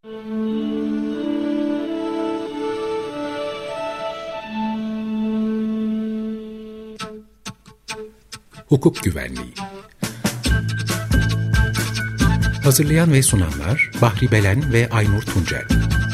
Hukuk Güvenliği. Hazırlayan ve sunanlar Bahri Belen ve Aynur Tuncel.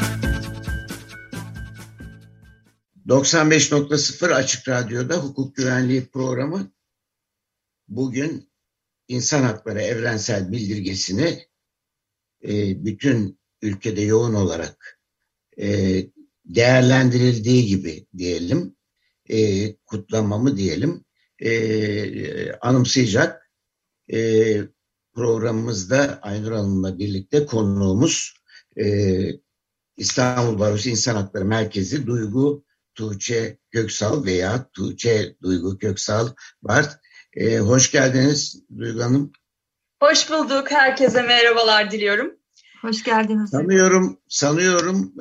95.0 Açık Radyo'da Hukuk Güvenliği programı bugün İnsan Hakları Evrensel Bildirgesi'ni bütün ülkede yoğun olarak değerlendirildiği gibi diyelim, kutlamamı diyelim, anımsayacak programımızda Aynur Hanım'la birlikte konuğumuz İstanbul Barosu İnsan Hakları Merkezi Duygu Tuğçe Köksal veya Tuğçe Duygu Köksal var. Hoş geldiniz Duygu Hanım. Hoş bulduk. Herkese merhabalar diliyorum. Hoş geldiniz. Sanıyorum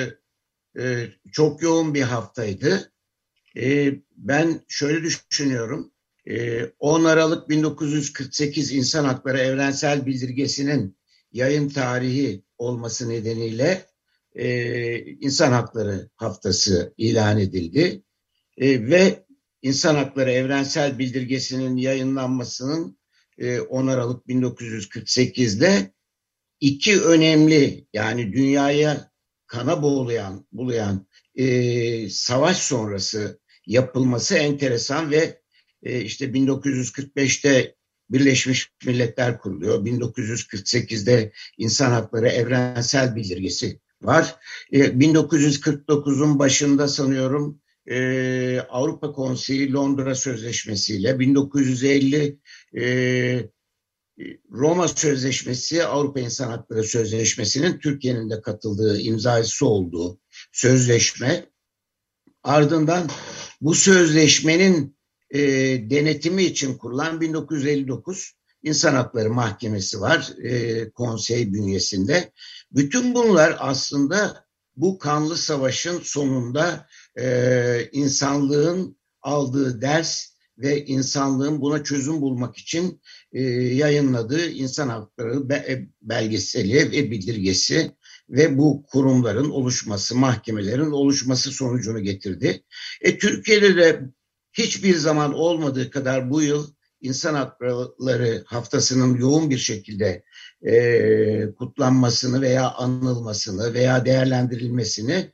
çok yoğun bir haftaydı. Ben şöyle düşünüyorum. 10 Aralık 1948 İnsan Hakları Evrensel Bildirgesi'nin yayın tarihi olması nedeniyle İnsan Hakları Haftası ilan edildi. Ve İnsan Hakları Evrensel Bildirgesi'nin yayınlanmasının 10 Aralık 1948'de iki önemli, yani dünyaya kana bulayan savaş sonrası yapılması enteresan ve işte 1945'te Birleşmiş Milletler kuruluyor. 1948'de İnsan Hakları Evrensel Bildirgesi var. 1949'un başında sanıyorum Avrupa Konseyi Londra Sözleşmesi ile 1950 Roma Sözleşmesi, Avrupa İnsan Hakları Sözleşmesi'nin Türkiye'nin de katıldığı, imzacısı olduğu sözleşme. Ardından bu sözleşmenin denetimi için kurulan 1959 İnsan Hakları Mahkemesi var konsey bünyesinde. Bütün bunlar aslında bu kanlı savaşın sonunda insanlığın aldığı ders ve insanlığın buna çözüm bulmak için yayınladığı İnsan Hakları belgeseli ve bildirgesi ve bu kurumların oluşması, mahkemelerin oluşması sonucunu getirdi. Türkiye'de de hiçbir zaman olmadığı kadar bu yıl İnsan Hakları Haftası'nın yoğun bir şekilde kutlanmasını veya anılmasını veya değerlendirilmesini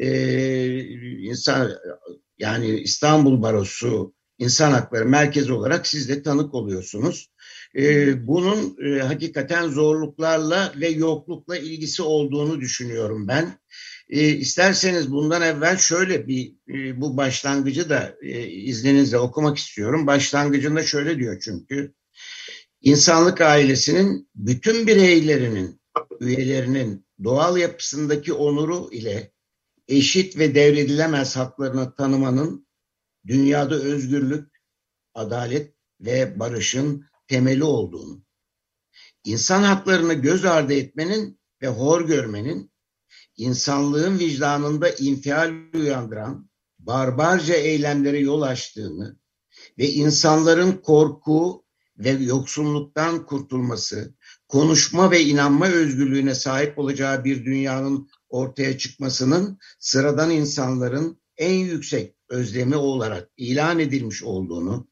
yani İstanbul Barosu İnsan Hakları Merkezi olarak siz de tanık oluyorsunuz. Bunun hakikaten zorluklarla ve yoklukla ilgisi olduğunu düşünüyorum ben. İsterseniz bundan evvel şöyle bu başlangıcı da izninizle okumak istiyorum. Başlangıcında şöyle diyor çünkü. İnsanlık ailesinin bütün bireylerinin, üyelerinin doğal yapısındaki onuru ile eşit ve devredilemez haklarını tanımanın dünyada özgürlük, adalet ve barışın temeli olduğunu, insan haklarını göz ardı etmenin ve hor görmenin, insanlığın vicdanında infial uyandıran barbarca eylemlere yol açtığını ve insanların korku ve yoksulluktan kurtulması, konuşma ve inanma özgürlüğüne sahip olacağı bir dünyanın ortaya çıkmasının sıradan insanların en yüksek özlemi olarak ilan edilmiş olduğunu,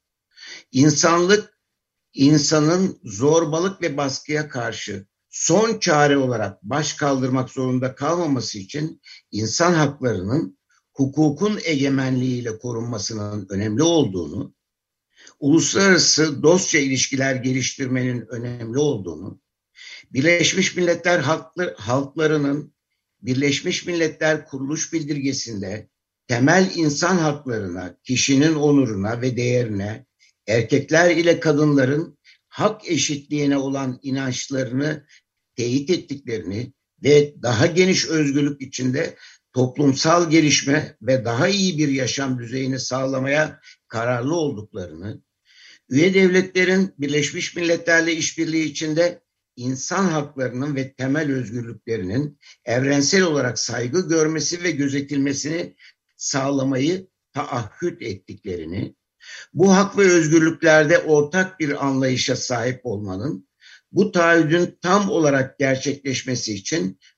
insanın zorbalık ve baskıya karşı son çare olarak baş kaldırmak zorunda kalmaması için insan haklarının hukukun egemenliğiyle korunmasının önemli olduğunu, uluslararası dostça ilişkiler geliştirmenin önemli olduğunu, Birleşmiş Milletler halklarının Birleşmiş Milletler Kuruluş Bildirgesi'nde temel insan haklarına, kişinin onuruna ve değerine, erkekler ile kadınların hak eşitliğine olan inançlarını teyit ettiklerini ve daha geniş özgürlük içinde toplumsal gelişme ve daha iyi bir yaşam düzeyini sağlamaya kararlı olduklarını, üye devletlerin Birleşmiş Milletler'le işbirliği içinde insan haklarının ve temel özgürlüklerinin evrensel olarak saygı görmesi ve gözetilmesini sağlamayı taahhüt ettiklerini, bu hak ve özgürlüklerde ortak bir anlayışa sahip olmanın, bu taahhüdün tam olarak gerçekleşmesi için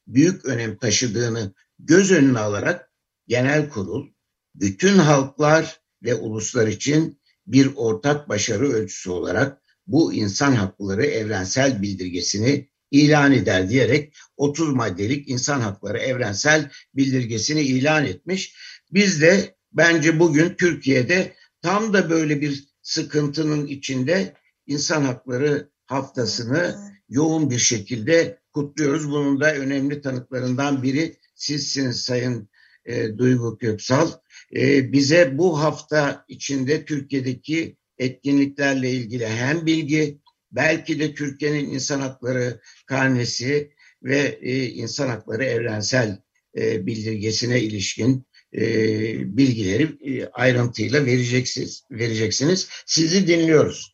büyük önem taşıdığını göz önüne alarak genel kurul bütün halklar ve uluslar için bir ortak başarı ölçüsü olarak bu insan hakları evrensel bildirgesini ilan eder diyerek 30 maddelik insan hakları evrensel bildirgesini ilan etmiş. Biz de bence bugün Türkiye'de tam da böyle bir sıkıntının içinde insan hakları haftasını yoğun bir şekilde kutluyoruz. Bunun da önemli tanıklarından biri sizsiniz Sayın Duygu Köksal. Bize bu hafta içinde Türkiye'deki etkinliklerle ilgili hem bilgi, belki de Türkiye'nin insan hakları karnesi ve insan hakları evrensel bildirgesine ilişkin bilgileri ayrıntıyla vereceksiniz. Sizi dinliyoruz.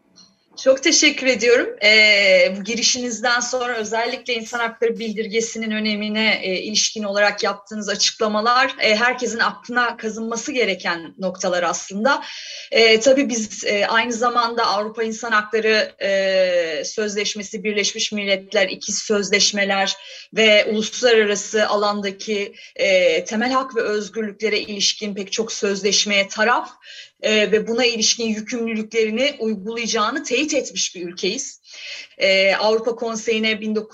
Çok teşekkür ediyorum. Bu girişinizden sonra özellikle insan hakları bildirgesinin önemine ilişkin olarak yaptığınız açıklamalar herkesin aklına kazınması gereken noktalar aslında. Tabii biz aynı zamanda Avrupa İnsan Hakları Sözleşmesi, Birleşmiş Milletler ikiz sözleşmeler ve uluslararası alandaki temel hak ve özgürlüklere ilişkin pek çok sözleşmeye taraf ve buna ilişkin yükümlülüklerini uygulayacağını teyit etmiş bir ülkeyiz. Avrupa Konseyi'ne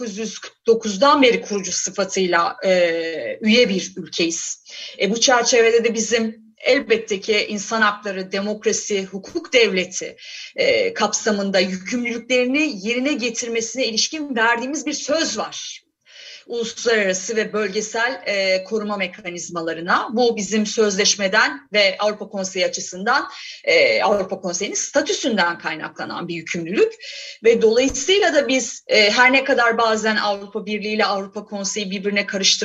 1949'dan beri kurucu sıfatıyla üye bir ülkeyiz. Bu çerçevede de bizim elbette ki insan hakları, demokrasi, hukuk devleti kapsamında yükümlülüklerini yerine getirmesine ilişkin verdiğimiz bir söz var. Uluslararası ve bölgesel koruma mekanizmalarına. Bu bizim sözleşmeden ve Avrupa Konseyi açısından Avrupa Konseyi'nin statüsünden kaynaklanan bir yükümlülük. Ve dolayısıyla da biz her ne kadar bazen Avrupa Birliği ile Avrupa Konseyi birbirine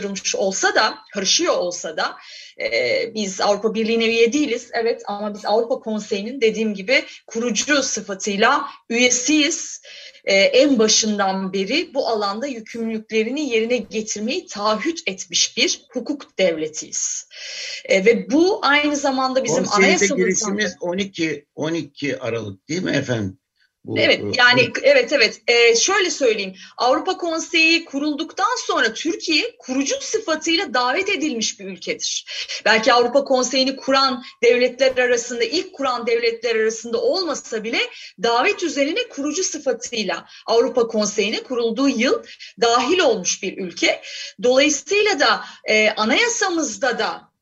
karışıyor olsa da biz Avrupa Birliği'ne üye değiliz. Evet, ama biz Avrupa Konseyi'nin dediğim gibi kurucu sıfatıyla üyesiyiz. En başından beri bu alanda yükümlülüklerini yerine getirmeyi taahhüt etmiş bir hukuk devletiyiz. Ve bu aynı zamanda bizim anayasamızda girişimiz 12 Aralık değil mi efendim? Evet. Şöyle söyleyeyim. Avrupa Konseyi kurulduktan sonra Türkiye kurucu sıfatıyla davet edilmiş bir ülkedir. Belki Avrupa Konseyi'ni kuran devletler arasında, ilk kuran devletler arasında olmasa bile davet üzerine kurucu sıfatıyla Avrupa Konseyi'ne kurulduğu yıl dahil olmuş bir ülke. Dolayısıyla da anayasamızda da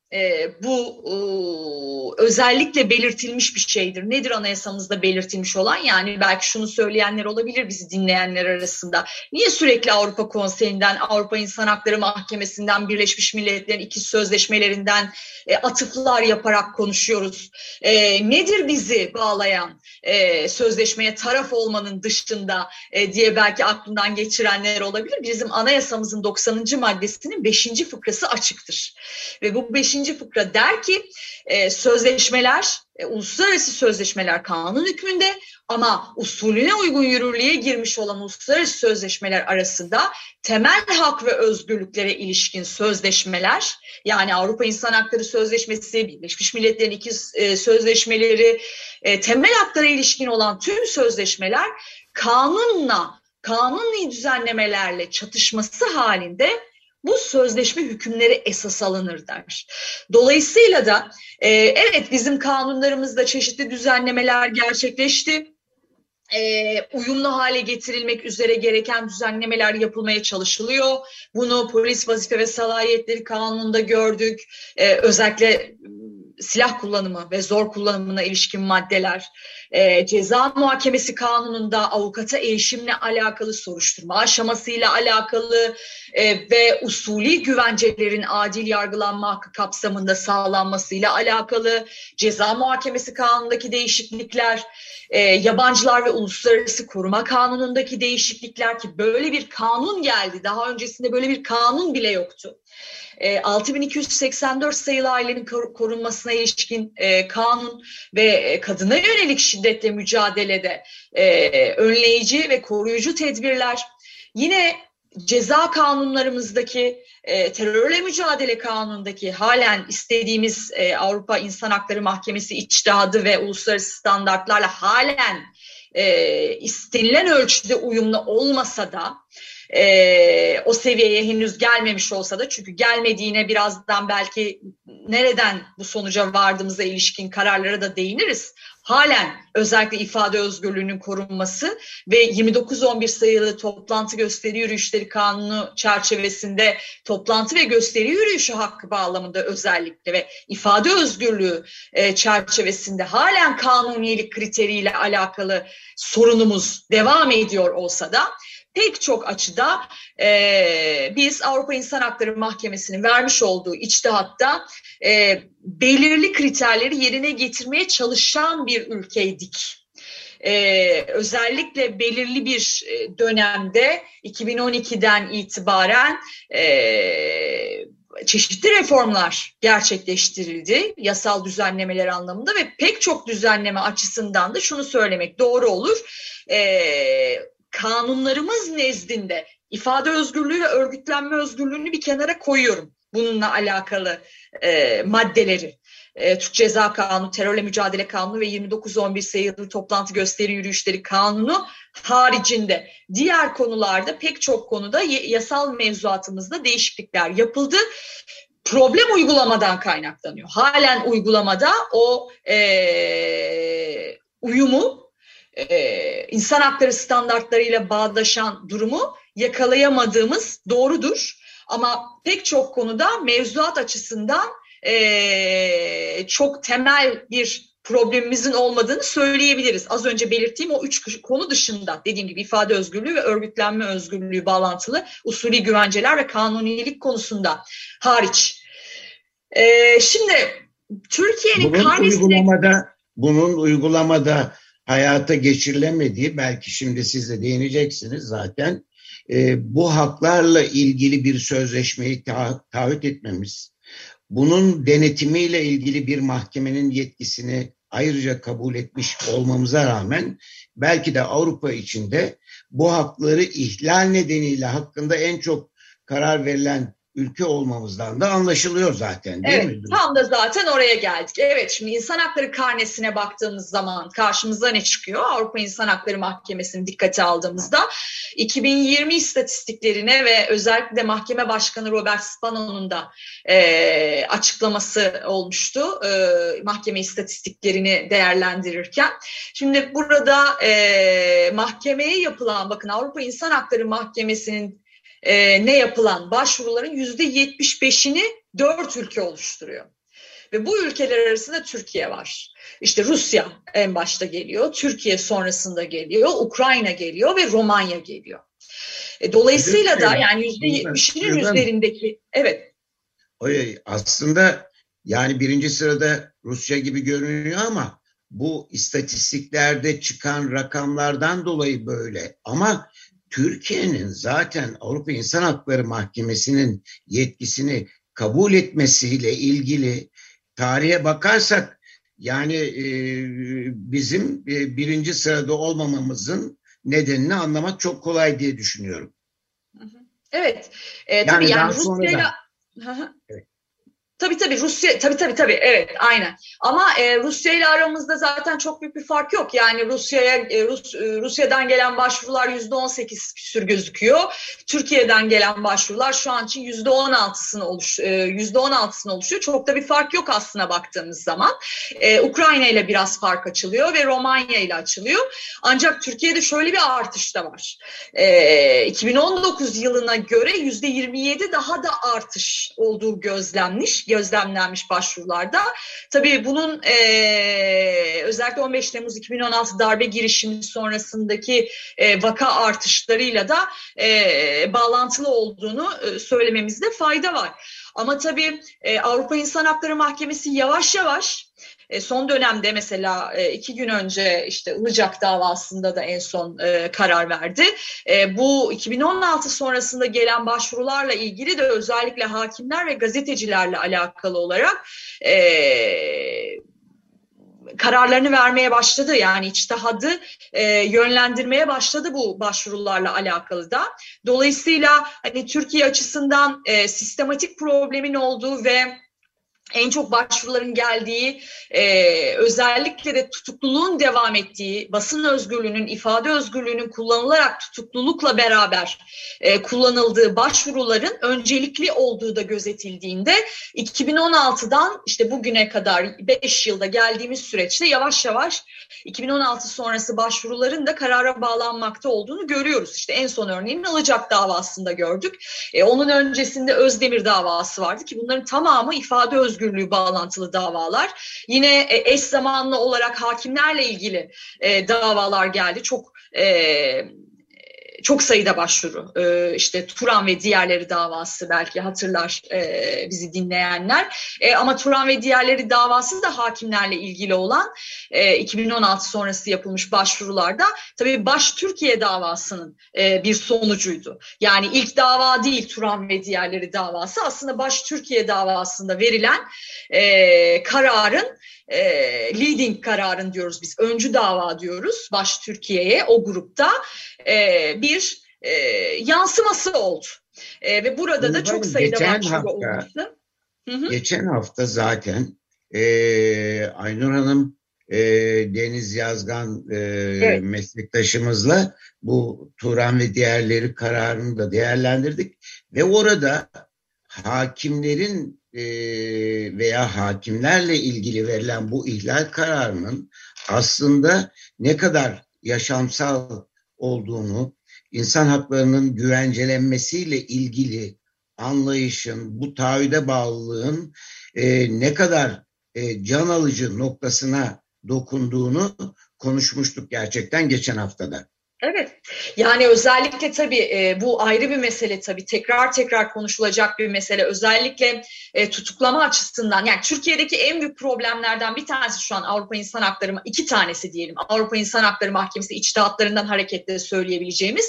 bu özellikle belirtilmiş bir şeydir. Nedir anayasamızda belirtilmiş olan? Yani belki şunu söyleyenler olabilir bizi dinleyenler arasında. Niye sürekli Avrupa Konseyi'nden, Avrupa İnsan Hakları Mahkemesi'nden, Birleşmiş Milletler'in ikiz sözleşmelerinden atıflar yaparak konuşuyoruz? Nedir bizi bağlayan sözleşmeye taraf olmanın dışında diye belki aklından geçirenler olabilir. Bizim anayasamızın 90. maddesinin 5. fıkrası açıktır. Ve bu 5. fıkra der ki sözleşmeler, uluslararası sözleşmeler kanun hükmünde ama usulüne uygun yürürlüğe girmiş olan uluslararası sözleşmeler arasında temel hak ve özgürlüklere ilişkin sözleşmeler, yani Avrupa İnsan Hakları Sözleşmesi, Birleşmiş Milletler'in ikiz sözleşmeleri, temel haklara ilişkin olan tüm sözleşmeler kanuni düzenlemelerle çatışması halinde bu sözleşme hükümleri esas alınır der. Dolayısıyla da evet, bizim kanunlarımızda çeşitli düzenlemeler gerçekleşti. Uyumlu hale getirilmek üzere gereken düzenlemeler yapılmaya çalışılıyor. Bunu polis vazife ve salayetleri kanununda gördük. Özellikle silah kullanımı ve zor kullanımına ilişkin maddeler, ceza muhakemesi kanununda avukata erişimle alakalı, soruşturma aşamasıyla alakalı ve usulî güvencelerin adil yargılanma hakkı kapsamında sağlanmasıyla alakalı, ceza muhakemesi kanunundaki değişiklikler, yabancılar ve uluslararası koruma kanunundaki değişiklikler, ki böyle bir kanun geldi. Daha öncesinde böyle bir kanun bile yoktu. 6284 sayılı ailenin korunmasına ilişkin kanun ve kadına yönelik şiddetle mücadelede önleyici ve koruyucu tedbirler. Yine ceza kanunlarımızdaki terörle mücadele kanunundaki halen istediğimiz Avrupa İnsan Hakları Mahkemesi içtihadı ve uluslararası standartlarla halen istenilen ölçüde uyumlu olmasa da O seviyeye henüz gelmemiş olsa da, çünkü gelmediğine birazdan belki nereden bu sonuca vardığımıza ilişkin kararlara da değiniriz. Halen özellikle ifade özgürlüğünün korunması ve 29-11 sayılı toplantı gösteri yürüyüşleri kanunu çerçevesinde toplantı ve gösteri yürüyüşü hakkı bağlamında özellikle ve ifade özgürlüğü çerçevesinde halen kanuniyelik kriteriyle alakalı sorunumuz devam ediyor olsa da pek çok açıda biz Avrupa İnsan Hakları Mahkemesi'nin vermiş olduğu içtihatta belirli kriterleri yerine getirmeye çalışan bir ülkeydik. Özellikle belirli bir dönemde 2012'den itibaren çeşitli reformlar gerçekleştirildi yasal düzenlemeler anlamında ve pek çok düzenleme açısından da şunu söylemek doğru olur. Kanunlarımız nezdinde ifade özgürlüğü ve örgütlenme özgürlüğünü bir kenara koyuyorum. Bununla alakalı maddeleri. Türk Ceza Kanunu, Terörle Mücadele Kanunu ve 29-11 sayılı toplantı gösteri yürüyüşleri kanunu haricinde diğer konularda pek çok konuda yasal mevzuatımızda değişiklikler yapıldı. Problem uygulamadan kaynaklanıyor. Halen uygulamada o uyumu, insan hakları standartlarıyla bağdaşan durumu yakalayamadığımız doğrudur. Ama pek çok konuda mevzuat açısından çok temel bir problemimizin olmadığını söyleyebiliriz. Az önce belirttiğim o 3 konu dışında, dediğim gibi ifade özgürlüğü ve örgütlenme özgürlüğü bağlantılı usulü güvenceler ve kanunilik konusunda hariç. Şimdi Türkiye'nin bunun uygulamada hayata geçirilemediği, belki şimdi siz de değineceksiniz zaten, bu haklarla ilgili bir sözleşmeyi taahhüt etmemiz, bunun denetimiyle ilgili bir mahkemenin yetkisini ayrıca kabul etmiş olmamıza rağmen belki de Avrupa içinde bu hakları ihlal nedeniyle hakkında en çok karar verilen ülke olmamızdan da anlaşılıyor zaten, değil mi? Tam da zaten oraya geldik. Evet, şimdi insan hakları karnesine baktığımız zaman karşımıza ne çıkıyor? Avrupa İnsan Hakları Mahkemesi'ni dikkate aldığımızda 2020 istatistiklerine ve özellikle Mahkeme Başkanı Robert Spano'nun da açıklaması olmuştu. Mahkeme istatistiklerini değerlendirirken. Şimdi burada mahkemeye yapılan, bakın Avrupa İnsan Hakları Mahkemesi'nin ne yapılan başvuruların %75'ini 4 ülke oluşturuyor. Ve bu ülkeler arasında Türkiye var. İşte Rusya en başta geliyor, Türkiye sonrasında geliyor, Ukrayna geliyor ve Romanya geliyor. Dolayısıyla da yani %70'inin üzerindeki, evet. Aslında yani birinci sırada Rusya gibi görünüyor ama bu istatistiklerde çıkan rakamlardan dolayı böyle. Ama Türkiye'nin zaten Avrupa İnsan Hakları Mahkemesi'nin yetkisini kabul etmesiyle ilgili tarihe bakarsak yani bizim birinci sırada olmamamızın nedenini anlamak çok kolay diye düşünüyorum. Evet. Tabii yani Rusya'yla... Evet. Tabii Rusya, tabii evet, aynen. Ama Rusya ile aramızda zaten çok büyük bir fark yok. Yani Rusya'dan gelen başvurular %18 küsür gözüküyor. Türkiye'den gelen başvurular şu an için %16'sını oluşuyor. Çok da bir fark yok aslına baktığımız zaman. Ukrayna ile biraz fark açılıyor ve Romanya ile açılıyor. Ancak Türkiye'de şöyle bir artış da var. 2019 yılına göre %27 daha da artış olduğu gözlemlenmiş başvurularda. Tabii bunun özellikle 15 Temmuz 2016 darbe girişimi sonrasındaki vaka artışlarıyla da bağlantılı olduğunu söylememizde fayda var. Ama tabii Avrupa İnsan Hakları Mahkemesi yavaş yavaş son dönemde mesela 2 gün önce işte Ilıcak davasında da en son karar verdi. Bu 2016 sonrasında gelen başvurularla ilgili de özellikle hakimler ve gazetecilerle alakalı olarak kararlarını vermeye başladı. Yani içtihadı yönlendirmeye başladı bu başvurularla alakalı da. Dolayısıyla hani Türkiye açısından sistematik problemin olduğu ve en çok başvuruların geldiği, özellikle de tutukluluğun devam ettiği, basın özgürlüğünün, ifade özgürlüğünün kullanılarak tutuklulukla beraber kullanıldığı başvuruların öncelikli olduğu da gözetildiğinde 2016'dan işte bugüne kadar 5 yılda geldiğimiz süreçte yavaş yavaş 2016 sonrası başvuruların da karara bağlanmakta olduğunu görüyoruz. İşte en son örneğin Ilıcak davasında gördük. Onun öncesinde Özdemir davası vardı ki bunların tamamı ifade özgürlüğü bağlantılı davalar. Yine eş zamanlı olarak hakimlerle ilgili davalar geldi. Çok sayıda başvuru, işte Turan ve diğerleri davası belki hatırlar bizi dinleyenler. Ama Turan ve diğerleri davası da hakimlerle ilgili olan 2016 sonrası yapılmış başvurularda tabii Baş Türkiye davasının bir sonucuydu. Yani ilk dava değil Turan ve diğerleri davası, aslında Baş Türkiye davasında verilen kararın, leading kararın diyoruz biz, öncü dava diyoruz Baş Türkiye'ye, o grupta bir yansıması oldu. Ve burada da çok sayıda başvuru olmuştu. Geçen hafta zaten Aynur Hanım, Deniz Yazgan evet, meslektaşımızla bu Turan ve diğerleri kararını da değerlendirdik. Ve orada hakimlerin veya hakimlerle ilgili verilen bu ihlal kararının aslında ne kadar yaşamsal olduğunu, insan haklarının güvencelenmesiyle ilgili anlayışın, bu taahhüde bağlılığın ne kadar can alıcı noktasına dokunduğunu konuşmuştuk gerçekten geçen haftada. Evet, yani özellikle tabii bu ayrı bir mesele, tabii tekrar konuşulacak bir mesele. Özellikle tutuklama açısından, yani Türkiye'deki en büyük problemlerden bir tanesi şu an Avrupa İnsan Hakları, iki tanesi diyelim, Avrupa İnsan Hakları Mahkemesi içtihatlarından hareketle söyleyebileceğimiz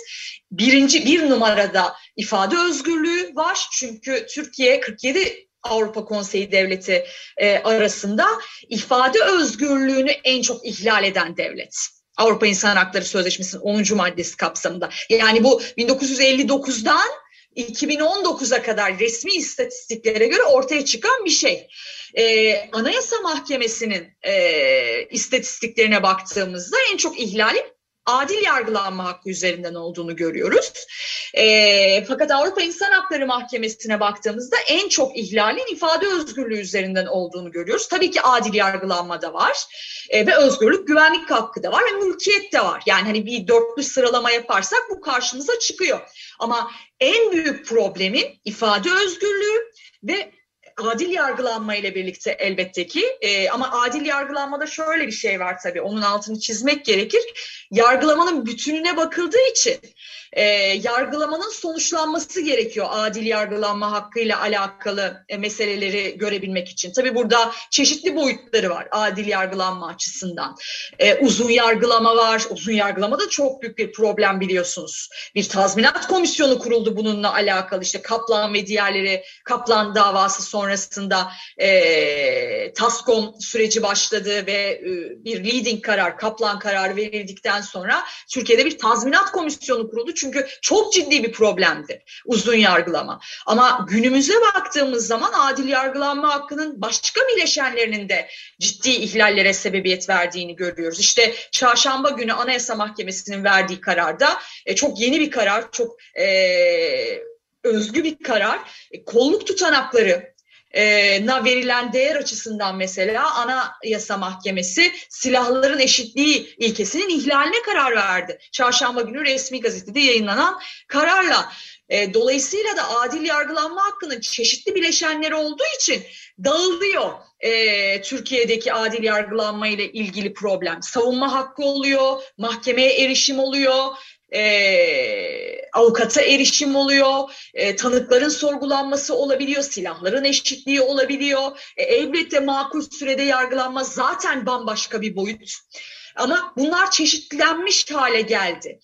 bir numarada ifade özgürlüğü var. Çünkü Türkiye 47 Avrupa Konseyi Devleti arasında ifade özgürlüğünü en çok ihlal eden devlet. Avrupa İnsan Hakları Sözleşmesi'nin 10. maddesi kapsamında. Yani bu 1959'dan 2019'a kadar resmi istatistiklere göre ortaya çıkan bir şey. Anayasa Mahkemesi'nin istatistiklerine baktığımızda en çok ihlalin adil yargılanma hakkı üzerinden olduğunu görüyoruz. Fakat Avrupa İnsan Hakları Mahkemesi'ne baktığımızda en çok ihlalin ifade özgürlüğü üzerinden olduğunu görüyoruz. Tabii ki adil yargılanma da var ve özgürlük, güvenlik hakkı da var ve mülkiyet de var. Yani hani bir dörtlü sıralama yaparsak bu karşımıza çıkıyor. Ama en büyük problemin ifade özgürlüğü ve adil yargılanma ile birlikte elbette ki, ama adil yargılanmada şöyle bir şey var tabii, onun altını çizmek gerekir. Yargılamanın bütününe bakıldığı için yargılamanın sonuçlanması gerekiyor adil yargılanma hakkıyla alakalı meseleleri görebilmek için. Tabii burada çeşitli boyutları var adil yargılanma açısından. Uzun yargılama var. Uzun yargılama da çok büyük bir problem biliyorsunuz. Bir tazminat komisyonu kuruldu bununla alakalı. İşte Kaplan ve diğerleri, Kaplan davası sonrasında TASKOM süreci başladı ve bir leading karar, Kaplan kararı verildikten sonra Türkiye'de bir tazminat komisyonu kuruldu. Çünkü çok ciddi bir problemdi uzun yargılama. Ama günümüze baktığımız zaman adil yargılanma hakkının başka bileşenlerinin de ciddi ihlallere sebebiyet verdiğini görüyoruz. İşte çarşamba günü Anayasa Mahkemesi'nin verdiği kararda çok yeni bir karar, çok özgü bir karar. Kolluk tutanakları verilen değer açısından mesela Anayasa Mahkemesi silahların eşitliği ilkesinin ihlaline karar verdi. Çarşamba günü resmi gazetede yayınlanan kararla. Dolayısıyla da adil yargılanma hakkının çeşitli bileşenleri olduğu için dağılıyor Türkiye'deki adil yargılanma ile ilgili problem. Savunma hakkı oluyor, mahkemeye erişim oluyor, avukata erişim oluyor, tanıkların sorgulanması olabiliyor, silahların eşitliği olabiliyor. Elbette makul sürede yargılanma zaten bambaşka bir boyut. Ama bunlar çeşitlenmiş hale geldi.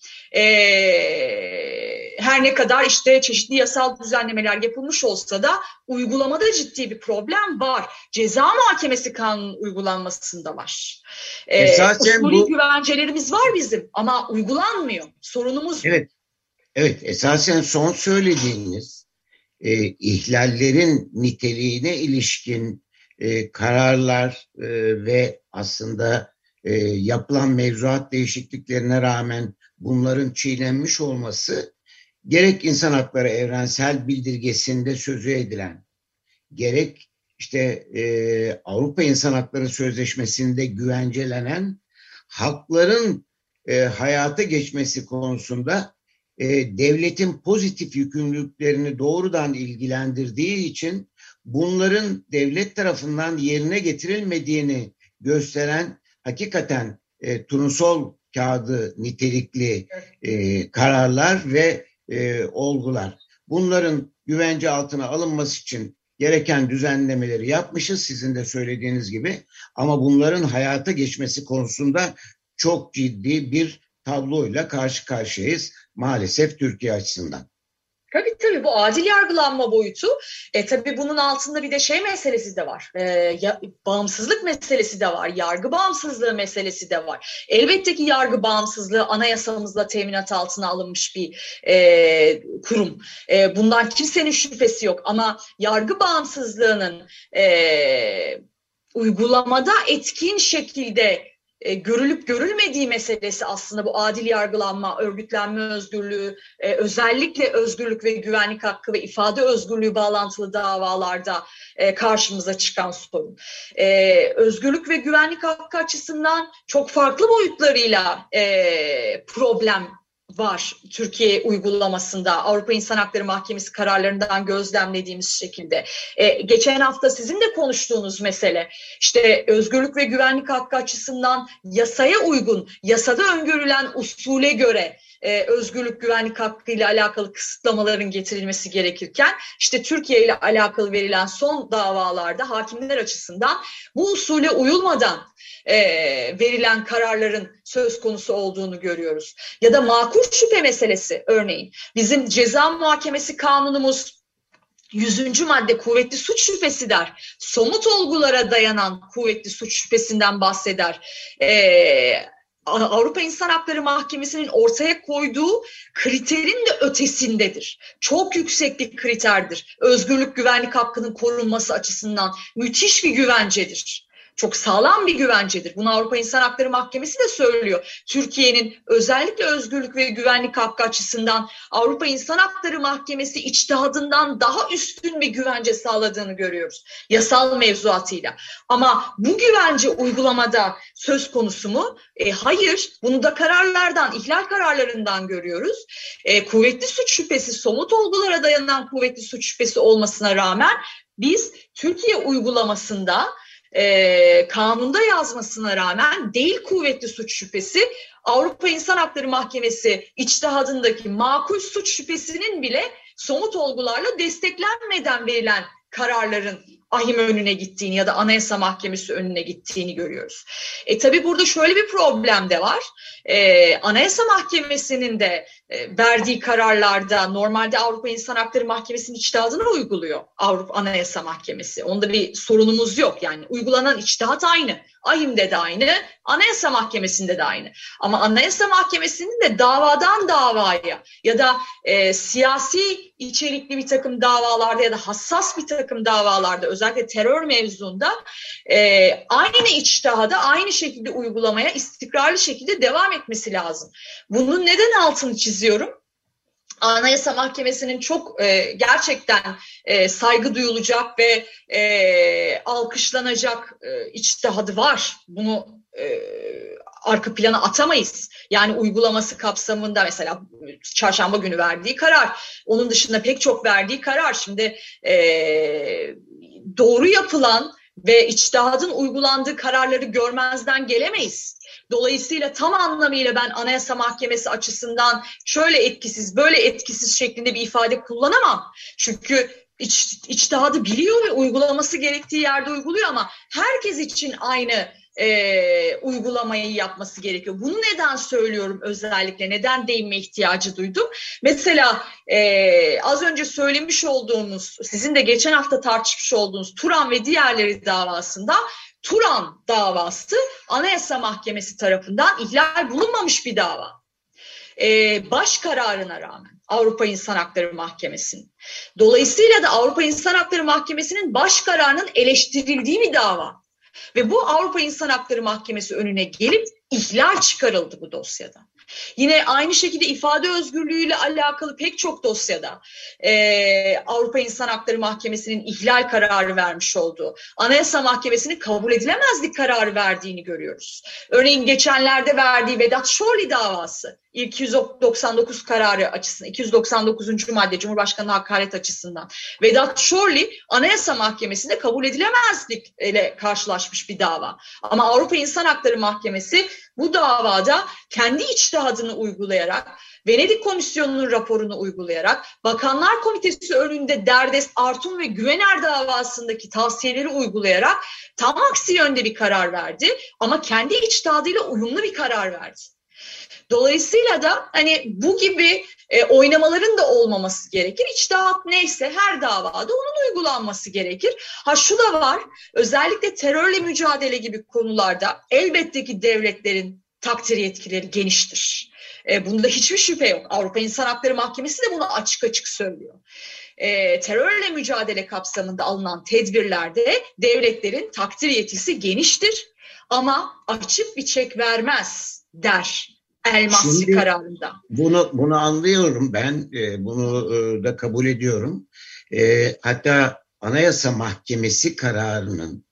Her ne kadar işte çeşitli yasal düzenlemeler yapılmış olsa da uygulamada ciddi bir problem var. Ceza muhakemesi kanunun uygulanmasında var. Usulü güvencelerimiz var bizim ama uygulanmıyor. Sorunumuz evet. Evet, esasen son söylediğiniz ihlallerin niteliğine ilişkin kararlar ve aslında yapılan mevzuat değişikliklerine rağmen bunların çiğnenmiş olması, gerek İnsan Hakları Evrensel Bildirgesi'nde sözü edilen, gerek işte Avrupa İnsan Hakları Sözleşmesi'nde güvencelenen hakların hayata geçmesi konusunda devletin pozitif yükümlülüklerini doğrudan ilgilendirdiği için bunların devlet tarafından yerine getirilmediğini gösteren hakikaten turnusol kağıdı nitelikli kararlar ve olgular. Bunların güvence altına alınması için gereken düzenlemeleri yapmışız, sizin de söylediğiniz gibi, ama bunların hayata geçmesi konusunda çok ciddi bir tabloyla karşı karşıyayız maalesef Türkiye açısından. Tabii bu adil yargılanma boyutu. Tabii bunun altında bir de şey meselesi de var. Bağımsızlık meselesi de var. Yargı bağımsızlığı meselesi de var. Elbette ki yargı bağımsızlığı anayasamızla teminat altına alınmış bir kurum. Bundan kimsenin şüphesi yok. Ama yargı bağımsızlığının uygulamada etkin şekilde görülüp görülmediği meselesi aslında bu adil yargılanma, örgütlenme özgürlüğü, özellikle özgürlük ve güvenlik hakkı ve ifade özgürlüğü bağlantılı davalarda karşımıza çıkan sorun. Özgürlük ve güvenlik hakkı açısından çok farklı boyutlarıyla problem var Türkiye uygulamasında, Avrupa İnsan Hakları Mahkemesi kararlarından gözlemlediğimiz şekilde. Geçen hafta sizin de konuştuğunuz mesele, işte özgürlük ve güvenlik hakkı açısından yasaya uygun, yasada öngörülen usule göre özgürlük güvenlik hakkı ile alakalı kısıtlamaların getirilmesi gerekirken, işte Türkiye ile alakalı verilen son davalarda hakimler açısından bu usule uyulmadan verilen kararların söz konusu olduğunu görüyoruz. Ya da makul şüphe meselesi örneğin. Bizim ceza muhakemesi kanunumuz 100. madde kuvvetli suç şüphesi der. Somut olgulara dayanan kuvvetli suç şüphesinden bahseder. Avrupa İnsan Hakları Mahkemesi'nin ortaya koyduğu kriterin de ötesindedir. Çok yüksek bir kriterdir. Özgürlük güvenlik hakkının korunması açısından müthiş bir güvencedir. Çok sağlam bir güvencedir. Bunu Avrupa İnsan Hakları Mahkemesi de söylüyor. Türkiye'nin özellikle özgürlük ve güvenlik hakkı açısından Avrupa İnsan Hakları Mahkemesi içtihadından daha üstün bir güvence sağladığını görüyoruz. Yasal mevzuatıyla. Ama bu güvence uygulamada söz konusu mu? Hayır. Bunu da kararlardan, ihlal kararlarından görüyoruz. Kuvvetli suç şüphesi, somut olgulara dayanan kuvvetli suç şüphesi olmasına rağmen biz Türkiye uygulamasında kanunda yazmasına rağmen değil kuvvetli suç şüphesi, Avrupa İnsan Hakları Mahkemesi içtihadındaki makul suç şüphesinin bile somut olgularla desteklenmeden verilen kararların ahim önüne gittiğini ya da Anayasa Mahkemesi önüne gittiğini görüyoruz. Tabii burada şöyle bir problem de var. Anayasa Mahkemesi'nin de verdiği kararlarda normalde Avrupa İnsan Hakları Mahkemesi'nin içtihadını uyguluyor Avrupa Anayasa Mahkemesi. Onda bir sorunumuz yok. Yani uygulanan içtihat aynı. Ahim'de de aynı, Anayasa Mahkemesi'nde de aynı. Ama Anayasa Mahkemesi'nin de davadan davaya ya da siyasi içerikli bir takım davalarda ya da hassas bir takım davalarda, özellikle terör mevzunda aynı içtihada, aynı şekilde uygulamaya istikrarlı şekilde devam etmesi lazım. Bunun neden altını çiziyorum? Anayasa Mahkemesi'nin çok gerçekten saygı duyulacak ve alkışlanacak içtihadı var. Bunu arka plana atamayız. Yani uygulaması kapsamında mesela çarşamba günü verdiği karar, onun dışında pek çok verdiği karar. Şimdi doğru yapılan ve içtihadın uygulandığı kararları görmezden gelemeyiz. Dolayısıyla tam anlamıyla ben Anayasa Mahkemesi açısından şöyle etkisiz, böyle etkisiz şeklinde bir ifade kullanamam. Çünkü içtihadı biliyor ve uygulaması gerektiği yerde uyguluyor ama herkes için aynı uygulamayı yapması gerekiyor. Bunu neden söylüyorum özellikle? Neden değinme ihtiyacı duydum? Mesela az önce söylemiş olduğumuz, sizin de geçen hafta tartışmış olduğunuz Turan ve diğerleri davasında Turan davası Anayasa Mahkemesi tarafından ihlal bulunmamış bir dava. Baş kararına rağmen, Avrupa İnsan Hakları Mahkemesi'nin. Dolayısıyla da Avrupa İnsan Hakları Mahkemesi'nin baş kararının eleştirildiği bir dava. Ve bu Avrupa İnsan Hakları Mahkemesi önüne gelip ihlal çıkarıldı bu dosyada. Yine aynı şekilde ifade özgürlüğüyle alakalı pek çok dosyada Avrupa İnsan Hakları Mahkemesi'nin ihlal kararı vermiş olduğu, Anayasa Mahkemesi'nin kabul edilemezlik kararı verdiğini görüyoruz. Örneğin geçenlerde verdiği Vedat Şorli davası, 299 kararı açısından, 299. madde Cumhurbaşkanı hakaret açısından. Vedat Şorli Anayasa Mahkemesi'nde kabul edilemezlikle karşılaşmış bir dava. Ama Avrupa İnsan Hakları Mahkemesi bu davada kendi içtihadını uygulayarak, Venedik Komisyonu'nun raporunu uygulayarak, Bakanlar Komitesi önünde Derdest, Artun ve Güvener davasındaki tavsiyeleri uygulayarak tam aksi yönde bir karar verdi. Ama kendi içtihadıyla uyumlu bir karar verdi. Dolayısıyla da hani bu gibi oynamaların da olmaması gerekir. İçtihat neyse her davada onun uygulanması gerekir. Ha şu da var, özellikle terörle mücadele gibi konularda elbette ki devletlerin takdir yetkileri geniştir. Bunda hiçbir şüphe yok. Avrupa İnsan Hakları Mahkemesi de bunu açık açık söylüyor. Terörle mücadele kapsamında alınan tedbirlerde devletlerin takdir yetkisi geniştir. Ama açık bir çek vermez der El-Masri kararında. Bunu anlıyorum ben, bunu da kabul ediyorum. Hatta Anayasa Mahkemesi kararının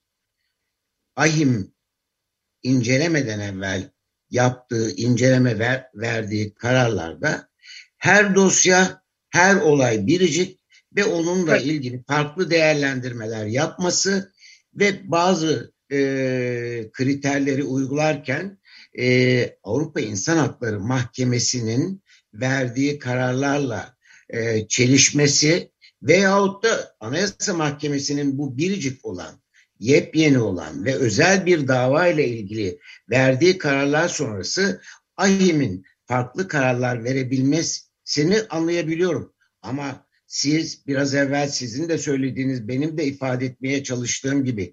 AİHM incelemeden evvel yaptığı verdiği kararlarda her dosya, her olay biricik ve onunla ilgili farklı değerlendirmeler yapması ve bazı kriterleri uygularken Avrupa İnsan Hakları Mahkemesi'nin verdiği kararlarla çelişmesi veyahut da Anayasa Mahkemesi'nin bu biricik olan, yepyeni olan ve özel bir dava ile ilgili verdiği kararlar sonrası AİHM'in farklı kararlar verebilmesini anlayabiliyorum. Ama siz biraz evvel sizin de söylediğiniz, benim de ifade etmeye çalıştığım gibi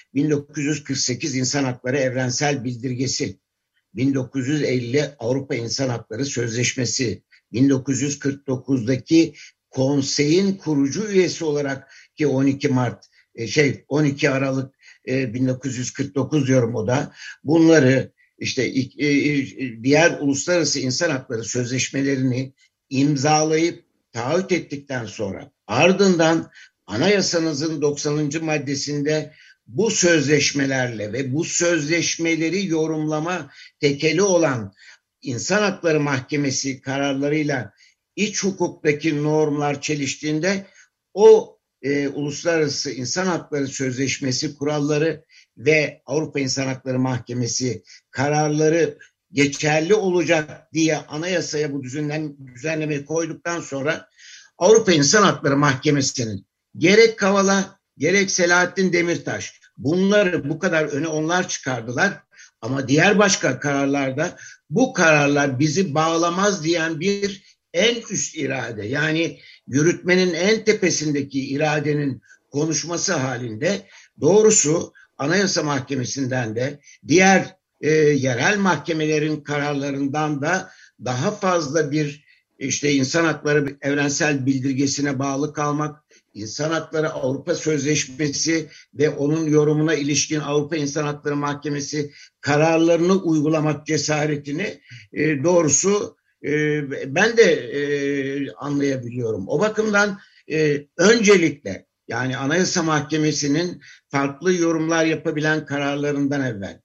1948 İnsan Hakları Evrensel Bildirgesi, 1950 Avrupa İnsan Hakları Sözleşmesi, 1949'daki konseyin kurucu üyesi olarak ki 12 Aralık 1949 diyorum o da, bunları işte diğer uluslararası insan hakları sözleşmelerini imzalayıp taahhüt ettikten sonra ardından anayasanızın 90. maddesinde bu sözleşmelerle ve bu sözleşmeleri yorumlama tekeli olan İnsan Hakları Mahkemesi kararlarıyla iç hukuktaki normlar çeliştiğinde o Uluslararası İnsan Hakları Sözleşmesi kuralları ve Avrupa İnsan Hakları Mahkemesi kararları geçerli olacak diye anayasaya bu düzenlemeyi koyduktan sonra Avrupa İnsan Hakları Mahkemesi'nin gerek Kavala gerek Selahattin Demirtaş bunları bu kadar öne onlar çıkardılar ama diğer başka kararlarda bu kararlar bizi bağlamaz diyen bir en üst irade, yani yürütmenin en tepesindeki iradenin konuşması halinde doğrusu Anayasa Mahkemesi'nden de diğer yerel mahkemelerin kararlarından da daha fazla bir insan hakları evrensel bildirgesine bağlı kalmak, İnsan Hakları Avrupa Sözleşmesi ve onun yorumuna ilişkin Avrupa İnsan Hakları Mahkemesi kararlarını uygulamak cesaretini doğrusu ben de anlayabiliyorum. O bakımdan öncelikle yani Anayasa Mahkemesi'nin farklı yorumlar yapabilen kararlarından evvel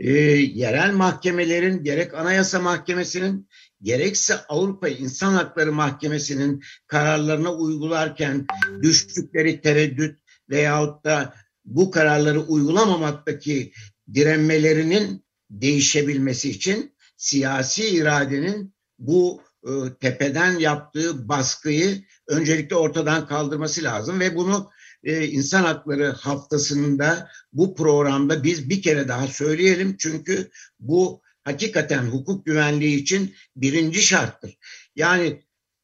yerel mahkemelerin gerek Anayasa Mahkemesi'nin gerekse Avrupa İnsan Hakları Mahkemesi'nin kararlarına uygularken düştükleri tereddüt veyahut da bu kararları uygulamaktaki direnmelerinin değişebilmesi için siyasi iradenin bu tepeden yaptığı baskıyı öncelikle ortadan kaldırması lazım ve bunu İnsan Hakları Haftası'nda bu programda biz bir kere daha söyleyelim çünkü bu hakikaten hukuk güvenliği için birinci şarttır. Yani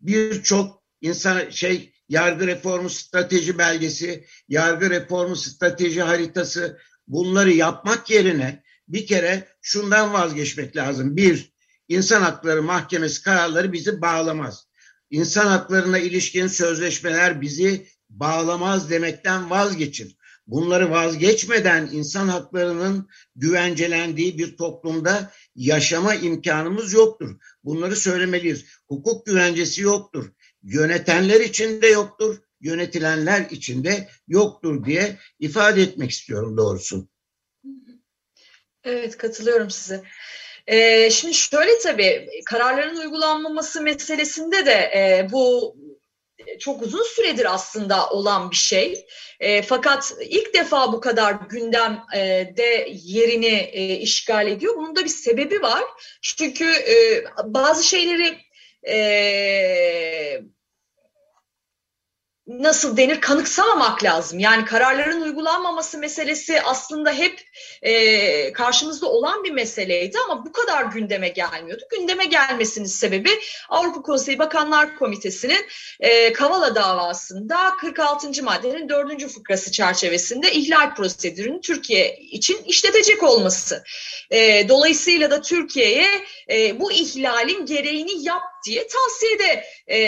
birçok insan yargı reformu strateji belgesi, yargı reformu strateji haritası bunları yapmak yerine bir kere şundan vazgeçmek lazım. Bir, İnsan Hakları Mahkemesi kararları bizi bağlamaz. İnsan haklarına ilişkin sözleşmeler bizi bağlamaz demekten vazgeçin. Bunları vazgeçmeden insan haklarının güvencelendiği bir toplumda yaşama imkanımız yoktur. Bunları söylemeliyiz. Hukuk güvencesi yoktur. Yönetenler için de yoktur, yönetilenler için de yoktur diye ifade etmek istiyorum doğrusu. Evet, katılıyorum size. Şimdi şöyle, tabii kararların uygulanmaması meselesinde de bu çok uzun süredir aslında olan bir şey. Fakat ilk defa bu kadar gündemde yerini işgal ediyor. Bunun da bir sebebi var. Çünkü bazı şeyleri nasıl denir, kanıksamamak lazım. Yani kararların uygulanmaması meselesi aslında hep karşımızda olan bir meseleydi ama bu kadar gündeme gelmiyordu. Gündeme gelmesinin sebebi Avrupa Konseyi Bakanlar Komitesi'nin Kavala davasında 46. maddenin 4. fıkrası çerçevesinde ihlal prosedürünü Türkiye için işletecek olması. Dolayısıyla da Türkiye'ye bu ihlalin gereğini yap diye tavsiyede,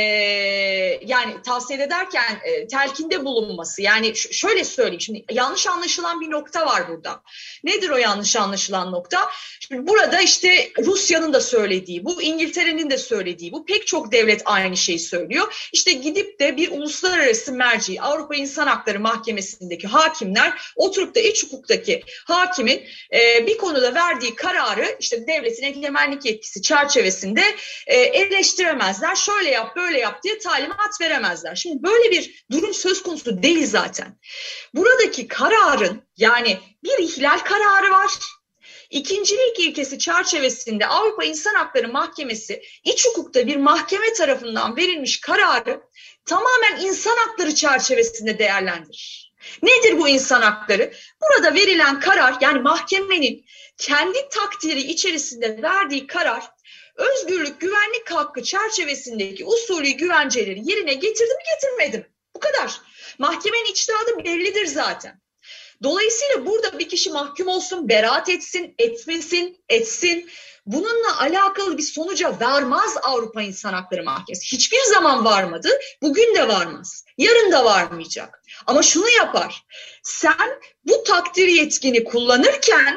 yani tavsiyede derken telkinde bulunması. Yani şöyle söyleyeyim, şimdi yanlış anlaşılan bir nokta var burada. Nedir o yanlış anlaşılan nokta? Şimdi burada işte Rusya'nın da söylediği bu, İngiltere'nin de söylediği bu, pek çok devlet aynı şeyi söylüyor. İşte gidip de bir uluslararası merci, Avrupa İnsan Hakları Mahkemesi'ndeki hakimler oturup da iç hukuktaki hakimin bir konuda verdiği kararı işte devletin egemenlik yetkisi çerçevesinde eleştiremezler. Şöyle yap, böyle yap diye talimat veremezler. Şimdi böyle bir durum söz konusu değil zaten. Buradaki kararın, yani bir ihlal kararı var. İkincilik ilkesi çerçevesinde Avrupa İnsan Hakları Mahkemesi iç hukukta bir mahkeme tarafından verilmiş kararı tamamen insan hakları çerçevesinde değerlendirir. Nedir bu insan hakları? Burada verilen karar, yani mahkemenin kendi takdiri içerisinde verdiği karar, özgürlük, güvenlik hakkı çerçevesindeki usulü güvenceleri yerine getirdi mi, getirmedi mi? Bu kadar. Mahkemenin içtihadı bellidir zaten. Dolayısıyla burada bir kişi mahkum olsun, beraat etsin, etmesin, etsin. Bununla alakalı bir sonuca varmaz Avrupa İnsan Hakları Mahkemesi. Hiçbir zaman varmadı, bugün de varmaz, yarın da varmayacak. Ama şunu yapar, sen bu takdir yetkini kullanırken